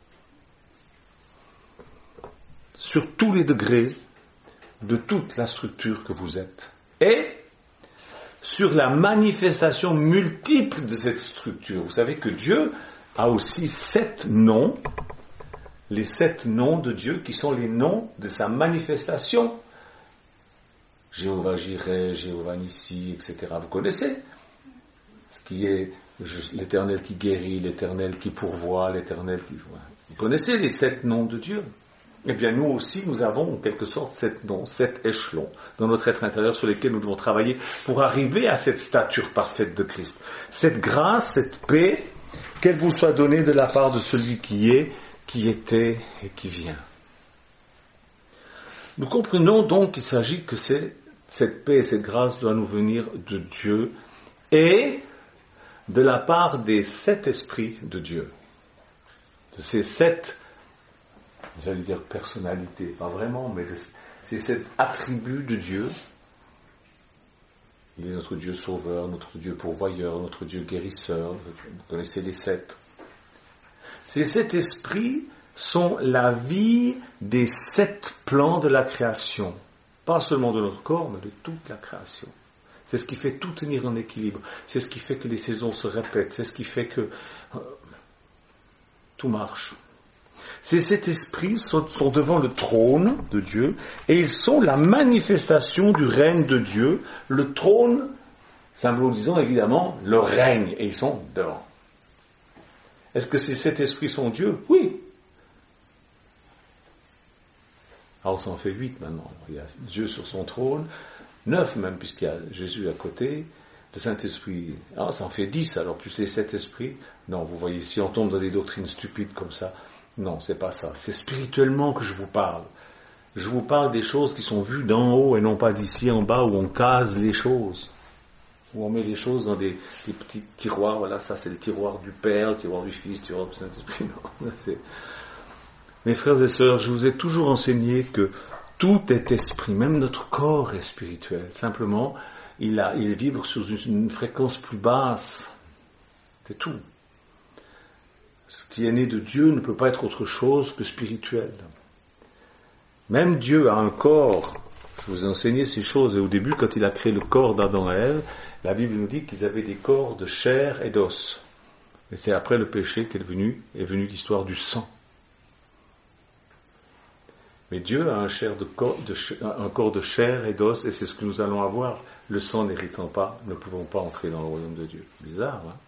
Sur tous les degrés de toute la structure que vous êtes. Et sur la manifestation multiple de cette structure. Vous savez que Dieu a aussi sept noms, les sept noms de Dieu qui sont les noms de sa manifestation. Jéhovah Jireh, Jéhovah Nissi, et cetera. Vous connaissez ce qui est l'Éternel qui guérit, l'Éternel qui pourvoit, l'Éternel qui... Vous connaissez les sept noms de Dieu? Eh bien, nous aussi, nous avons en quelque sorte sept noms, sept échelons dans notre être intérieur sur lesquels nous devons travailler pour arriver à cette stature parfaite de Christ. Cette grâce, cette paix, qu'elle vous soit donnée de la part de celui qui est, qui était et qui vient. Nous comprenons donc qu'il s'agit que c'est, cette paix et cette grâce doivent nous venir de Dieu et de la part des sept esprits de Dieu. De ces sept, j'allais dire personnalités, pas vraiment, mais de ces sept attributs de Dieu. Il est notre Dieu sauveur, notre Dieu pourvoyeur, notre Dieu guérisseur. Vous connaissez les sept. Ces sept esprits sont la vie des sept plans de la création. Pas seulement de notre corps, mais de toute la création. C'est ce qui fait tout tenir en équilibre. C'est ce qui fait que les saisons se répètent. C'est ce qui fait que euh, tout marche. Ces sept esprits sont, sont devant le trône de Dieu et ils sont la manifestation du règne de Dieu. Le trône symbolisant évidemment le règne et ils sont devant. Est-ce que ces sept esprits sont Dieu? Oui. Alors ça en fait huit maintenant. Il y a Dieu sur son trône, neuf même puisqu'il y a Jésus à côté, le Saint-Esprit. Ah, ça en fait dix alors plus les sept esprits. Non, vous voyez, si on tombe dans des doctrines stupides comme ça, non, c'est pas ça. C'est spirituellement que je vous parle. Je vous parle des choses qui sont vues d'en haut et non pas d'ici en bas où on case les choses. Où on met les choses dans des, des petits tiroirs. Voilà, ça c'est le tiroir du Père, le tiroir du Fils, le tiroir du Saint-Esprit. Non, c'est... Mes frères et sœurs, je vous ai toujours enseigné que tout est esprit, même notre corps est spirituel. Simplement, il, a, il vibre sur une, une fréquence plus basse. C'est tout. Ce qui est né de Dieu ne peut pas être autre chose que spirituel. Même Dieu a un corps. Je vous ai enseigné ces choses. Et au début, quand il a créé le corps d'Adam et Ève, la Bible nous dit qu'ils avaient des corps de chair et d'os. Et c'est après le péché qu'est venu, est venue l'histoire du sang. Mais Dieu a un, chair de corps, de, un corps de chair et d'os, et c'est ce que nous allons avoir. Le sang n'héritant pas, ne pouvons pas entrer dans le royaume de Dieu. Bizarre, hein?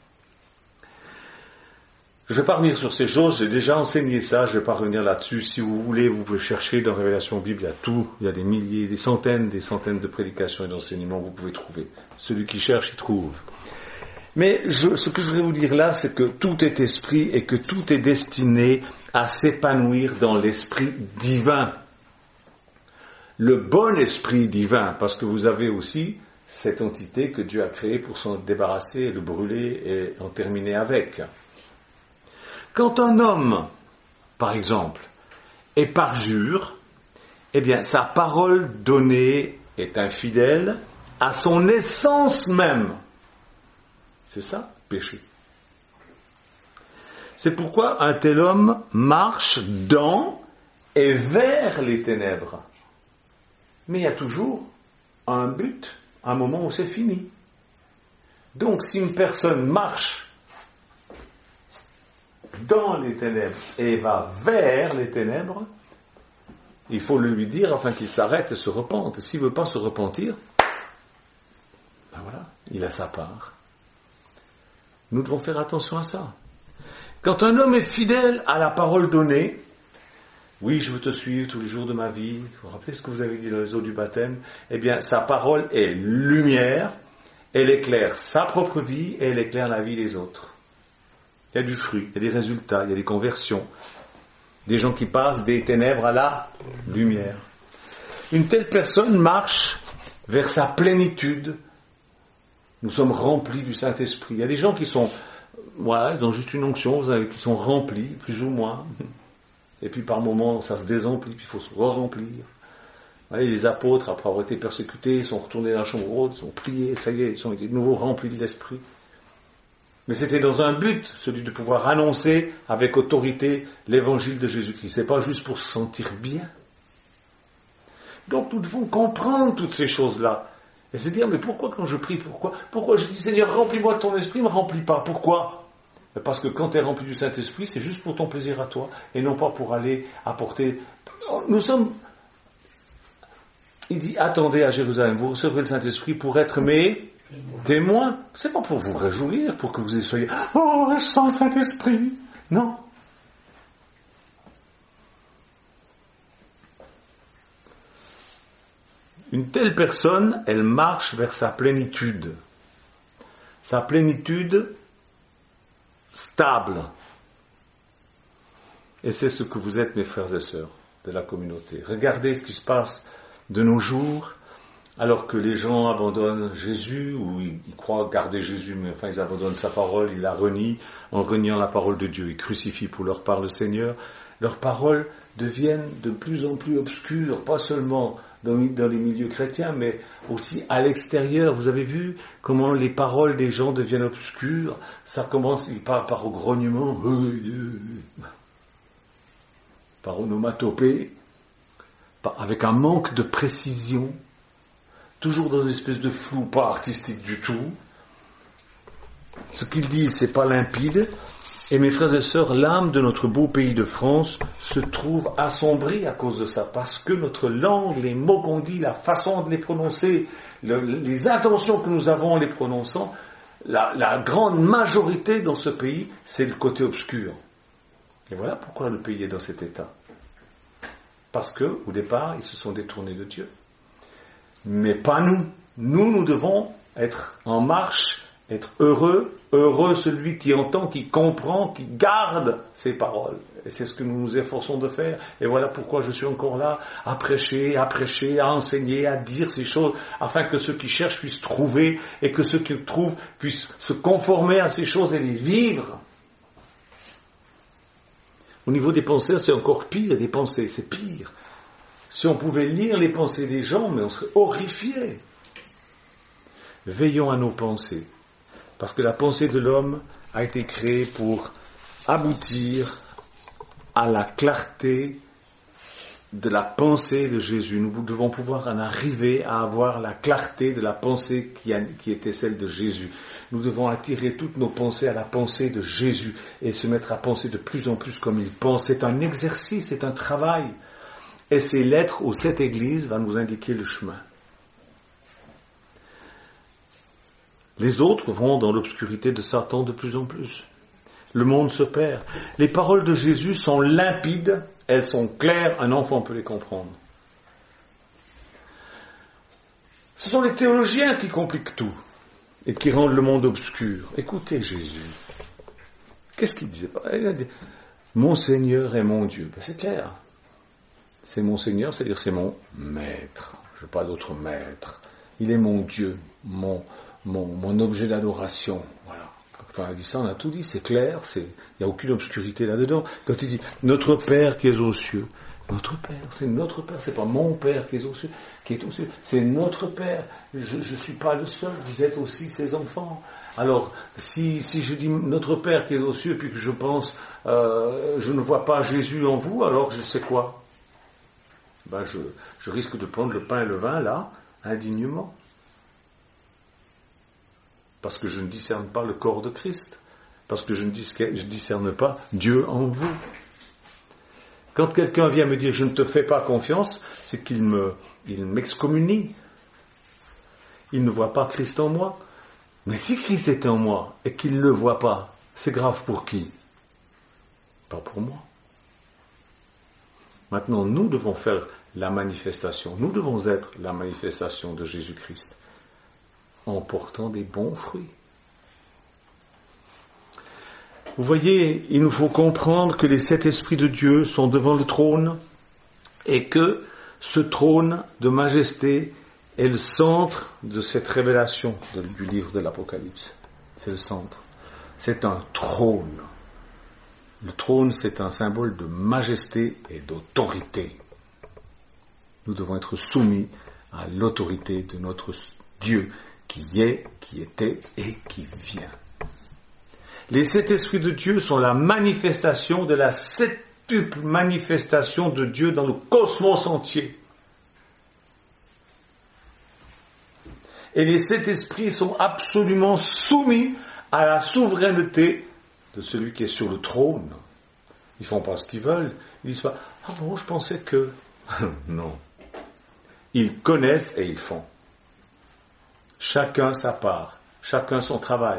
Je ne vais pas revenir sur ces choses, j'ai déjà enseigné ça, je ne vais pas revenir là-dessus. Si vous voulez, vous pouvez chercher dans Révélation Bible, il y a tout, il y a des milliers, des centaines, des centaines de prédications et d'enseignements, vous pouvez trouver. Celui qui cherche, il trouve. Mais je, ce que je voudrais vous dire là, c'est que tout est esprit et que tout est destiné à s'épanouir dans l'esprit divin. Le bon esprit divin, parce que vous avez aussi cette entité que Dieu a créée pour s'en débarrasser, le brûler et en terminer avec. Quand un homme, par exemple, est parjure, eh bien, sa parole donnée est infidèle à son essence même. C'est ça, péché. C'est pourquoi un tel homme marche dans et vers les ténèbres. Mais il y a toujours un but, un moment où c'est fini. Donc, si une personne marche dans les ténèbres et va vers les ténèbres, il faut le lui dire afin qu'il s'arrête et se repente. S'il ne veut pas se repentir, ben voilà, il a sa part. Nous devons faire attention à ça. Quand un homme est fidèle à la parole donnée, oui, je veux te suivre tous les jours de ma vie, vous vous rappelez ce que vous avez dit dans les eaux du baptême, eh bien, sa parole est lumière, elle éclaire sa propre vie et elle éclaire la vie des autres. Il y a du fruit, il y a des résultats, il y a des conversions. Des gens qui passent des ténèbres à la lumière. Une telle personne marche vers sa plénitude Nous sommes remplis du Saint-Esprit. Il y a des gens qui sont, voilà, ils ont juste une onction, vous savez, qui sont remplis, plus ou moins. Et puis par moments, ça se désemplit, puis il faut se re-remplir. Voyez, les apôtres, après avoir été persécutés, sont retournés dans la chambre haute, sont priés, ça y est, ils sont de nouveau remplis de l'Esprit. Mais c'était dans un but, celui de pouvoir annoncer avec autorité l'évangile de Jésus-Christ. C'est pas juste pour se sentir bien. Donc nous devons comprendre toutes ces choses-là. Et se dire, mais pourquoi quand je prie, pourquoi Pourquoi je dis, Seigneur, remplis-moi de ton esprit, ne me remplis pas. Pourquoi? Parce que quand tu es rempli du Saint-Esprit, c'est juste pour ton plaisir à toi, et non pas pour aller apporter... Nous sommes... Il dit, attendez à Jérusalem, vous recevrez le Saint-Esprit pour être mes témoins. C'est pas pour vous réjouir, pour que vous soyez, oh, je sens le Saint-Esprit. Non. Une telle personne, elle marche vers sa plénitude. Sa plénitude stable. Et c'est ce que vous êtes, mes frères et sœurs de la communauté. Regardez ce qui se passe de nos jours, alors que les gens abandonnent Jésus, ou ils, ils croient garder Jésus, mais enfin ils abandonnent sa parole, ils la renient, en reniant la parole de Dieu. Ils crucifient pour leur part le Seigneur. Leurs paroles deviennent de plus en plus obscures, pas seulement dans, dans les milieux chrétiens, mais aussi à l'extérieur. Vous avez vu comment les paroles des gens deviennent obscures? Ça commence, ils parlent par grognement, par onomatopée, avec un manque de précision, toujours dans une espèce de flou, pas artistique du tout. Ce qu'ils disent, c'est pas limpide. Et mes frères et sœurs, l'âme de notre beau pays de France se trouve assombrie à cause de ça, parce que notre langue, les mots qu'on dit, la façon de les prononcer, le, les intentions que nous avons en les prononçant, la, la grande majorité dans ce pays, c'est le côté obscur. Et voilà pourquoi le pays est dans cet état. Parce que, au départ, ils se sont détournés de Dieu. Mais pas nous. Nous, nous devons être en marche, être heureux, heureux celui qui entend, qui comprend, qui garde ces paroles. Et c'est ce que nous nous efforçons de faire. Et voilà pourquoi je suis encore là, à prêcher, à prêcher, à enseigner, à dire ces choses, afin que ceux qui cherchent puissent trouver, et que ceux qui trouvent puissent se conformer à ces choses et les vivre. Au niveau des penseurs, c'est encore pire, des pensées, c'est pire. Si on pouvait lire les pensées des gens, mais on serait horrifié. Veillons à nos pensées, parce que la pensée de l'homme a été créée pour aboutir à la clarté de la pensée de Jésus. Nous devons pouvoir en arriver à avoir la clarté de la pensée qui, a, qui était celle de Jésus. Nous devons attirer toutes nos pensées à la pensée de Jésus et se mettre à penser de plus en plus comme il pense. C'est un exercice, c'est un travail. Et ces lettres aux sept églises vont nous indiquer le chemin. Les autres vont dans l'obscurité de Satan de plus en plus. Le monde se perd. Les paroles de Jésus sont limpides, elles sont claires, un enfant peut les comprendre. Ce sont les théologiens qui compliquent tout et qui rendent le monde obscur. Écoutez Jésus. Qu'est-ce qu'il disait? Il a dit, mon Seigneur est mon Dieu. Ben, c'est clair. C'est mon Seigneur, c'est-à-dire c'est mon maître. Je veux pas d'autre maître. Il est mon Dieu, mon, mon, mon objet d'adoration. Voilà. Quand on a dit ça, on a tout dit. C'est clair, c'est, il n'y a aucune obscurité là-dedans. Quand il dit notre Père qui est aux cieux, notre Père, c'est notre Père, c'est pas mon Père qui est aux cieux, qui est aux cieux, c'est notre Père. Je ne suis pas le seul, vous êtes aussi ses enfants. Alors, si, si je dis notre Père qui est aux cieux, puis que je pense, euh, je ne vois pas Jésus en vous, alors je sais quoi? Ben je, je risque de prendre le pain et le vin là, indignement. Parce que je ne discerne pas le corps de Christ. Parce que je ne discerne, je discerne pas Dieu en vous. Quand quelqu'un vient me dire je ne te fais pas confiance, c'est qu'il me, il m'excommunie. Il ne voit pas Christ en moi. Mais si Christ est en moi et qu'il ne le voit pas, c'est grave pour qui? Pas pour moi. Maintenant, nous devons faire la manifestation. Nous devons être la manifestation de Jésus-Christ en portant des bons fruits. Vous voyez, il nous faut comprendre que les sept esprits de Dieu sont devant le trône et que ce trône de majesté est le centre de cette révélation de, du livre de l'Apocalypse. C'est le centre. C'est un trône. Le trône, c'est un symbole de majesté et d'autorité. Nous devons être soumis à l'autorité de notre Dieu qui est, qui était et qui vient. Les sept esprits de Dieu sont la manifestation de la septuple manifestation de Dieu dans le cosmos entier. Et les sept esprits sont absolument soumis à la souveraineté de celui qui est sur le trône. Ils font pas ce qu'ils veulent. Ils disent pas, ah bon, je pensais que... Non. Ils connaissent et ils font. Chacun sa part, chacun son travail.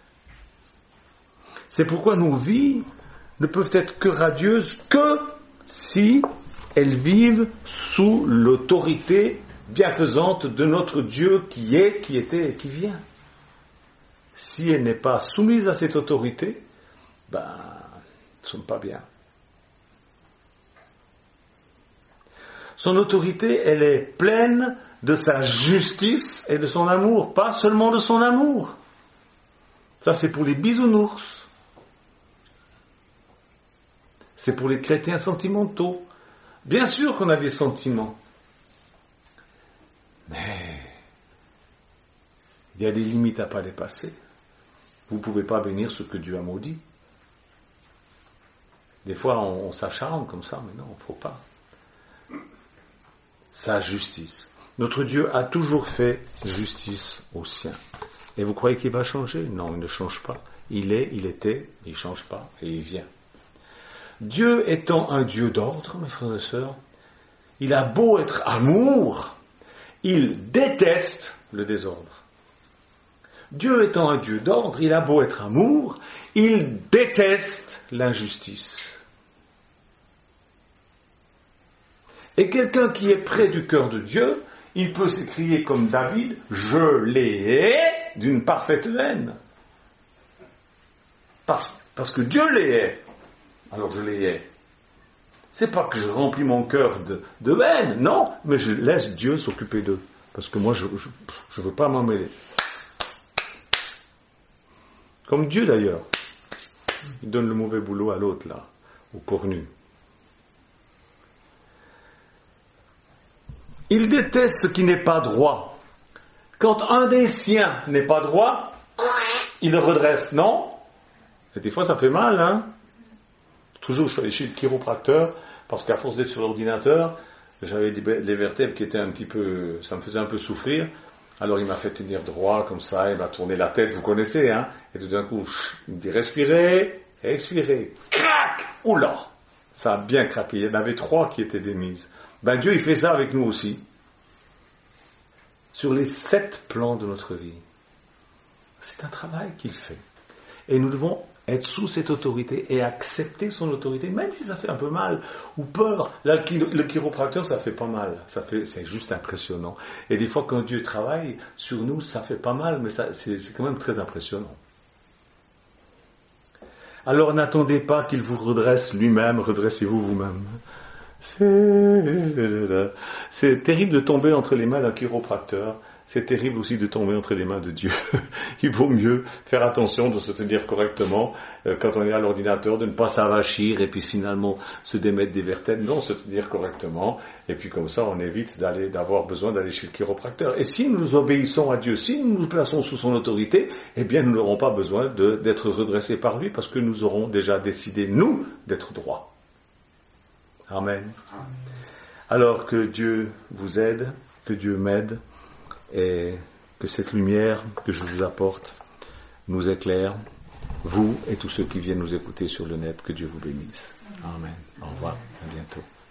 C'est pourquoi nos vies ne peuvent être que radieuses que si elles vivent sous l'autorité bienfaisante de notre Dieu qui est, qui était et qui vient. Si elle n'est pas soumise à cette autorité, ben, ne sommes pas bien. Son autorité, elle est pleine de sa justice et de son amour, pas seulement de son amour. Ça, c'est pour les bisounours. C'est pour les chrétiens sentimentaux. Bien sûr qu'on a des sentiments. Mais il y a des limites à ne pas dépasser. Vous ne pouvez pas bénir ce que Dieu a maudit. Des fois, on, on s'acharne comme ça, mais non, il ne faut pas. Sa justice. Notre Dieu a toujours fait justice aux siens. Et vous croyez qu'il va changer? Non, il ne change pas. Il est, il était, il ne change pas, et il vient. Dieu étant un Dieu d'ordre, mes frères et sœurs, il a beau être amour, il déteste le désordre. Dieu étant un Dieu d'ordre, il a beau être amour, il déteste l'injustice. Et quelqu'un qui est près du cœur de Dieu, il peut s'écrier comme David, « Je les hais d'une parfaite haine ». Parce, parce que Dieu les hait, alors je les hais. C'est pas que je remplis mon cœur de, de haine, non, mais je laisse Dieu s'occuper d'eux. Parce que moi, je ne veux pas m'en mêler. Comme Dieu d'ailleurs. Il donne le mauvais boulot à l'autre, là, au cornu. Il déteste ce qui n'est pas droit. Quand un des siens n'est pas droit, il le redresse, non? Et des fois, ça fait mal, hein? Toujours, je suis allé chez le chiropracteur, parce qu'à force d'être sur l'ordinateur, j'avais les vertèbres qui étaient un petit peu... Ça me faisait un peu souffrir. Alors, il m'a fait tenir droit, comme ça, il m'a tourné la tête, vous connaissez, hein? Et tout d'un coup, il me dit, respirez, expirez. Crac! Oula! Ça a bien craqué. Il y en avait trois qui étaient démises. Ben, Dieu, il fait ça avec nous aussi. Sur les sept plans de notre vie. C'est un travail qu'il fait. Et nous devons être sous cette autorité et accepter son autorité, même si ça fait un peu mal, ou peur. Là, le chiropracteur, ça fait pas mal. Ça fait, c'est juste impressionnant. Et des fois, quand Dieu travaille sur nous, ça fait pas mal, mais ça, c'est, c'est quand même très impressionnant. Alors, n'attendez pas qu'il vous redresse lui-même, redressez-vous vous-même. C'est, c'est terrible de tomber entre les mains d'un chiropracteur. C'est terrible aussi de tomber entre les mains de Dieu. Il vaut mieux faire attention de se tenir correctement euh, quand on est à l'ordinateur, de ne pas s'avachir et puis finalement se démettre des vertèbres. Non, se tenir correctement. Et puis comme ça, on évite d'aller, d'avoir besoin d'aller chez le chiropracteur. Et si nous obéissons à Dieu, si nous nous plaçons sous son autorité, eh bien nous n'aurons pas besoin de, d'être redressés par lui parce que nous aurons déjà décidé, nous, d'être droits. Amen. Alors que Dieu vous aide, que Dieu m'aide, et que cette lumière que je vous apporte nous éclaire, vous et tous ceux qui viennent nous écouter sur le net, que Dieu vous bénisse. Amen. Au revoir, à bientôt.